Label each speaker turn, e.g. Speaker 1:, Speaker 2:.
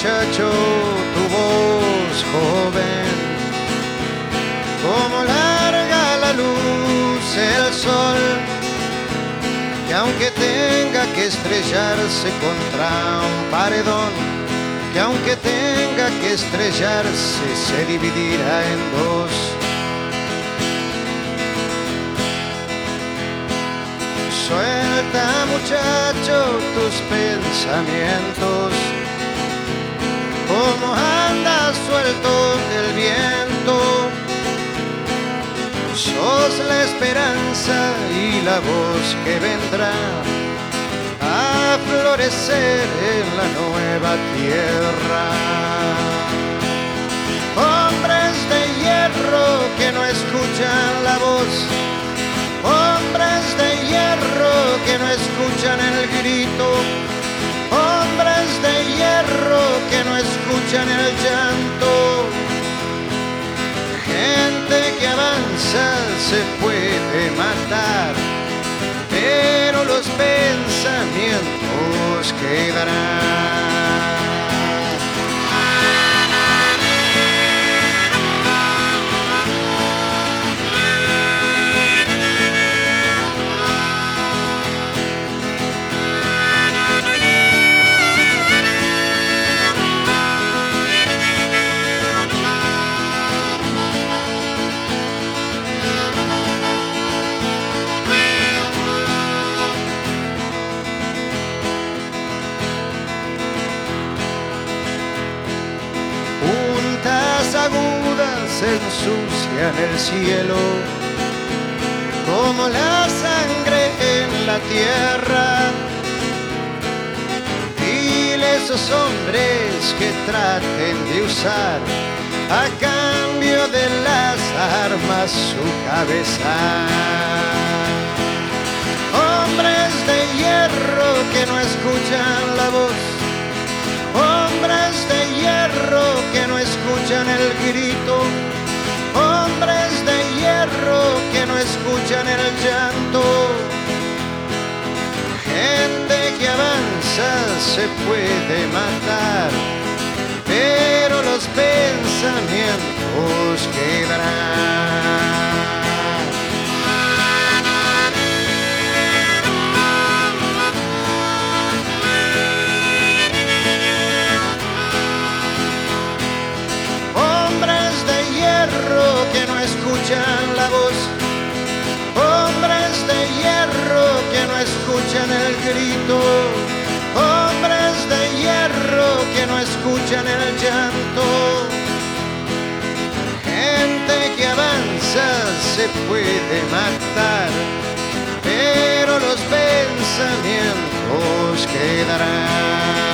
Speaker 1: muchacho, tu voz joven, como larga la luz el sol, que aunque tenga que estrellarse contra un paredón, que aunque tenga que estrellarse se dividirá en dos. Suelta, muchacho, tus pensamientos, como anda suelto del viento. Sos la esperanza y la voz que vendrá a florecer en la nueva tierra. Hombres de hierro que no escuchan la voz, hombres de hierro que no escuchan el grito, hombres de hierro que no escuchan el llanto. Gente que avanza se puede matar, pero los pensamientos quedarán. Agudas ensucian el cielo como la sangre en la tierra. Dile a esos hombres que traten de usar a cambio de las armas su cabeza. Hombres de hierro que no escuchan la voz, hombres de hierro que no escuchan el grito, hombres de hierro que no escuchan el llanto. Gente que avanza se puede matar, pero los pensamientos quedarán. Que no escuchan la voz, hombres de hierro que no escuchan el grito, hombres de hierro que no escuchan el llanto. Gente que avanza se puede matar, pero los pensamientos quedarán.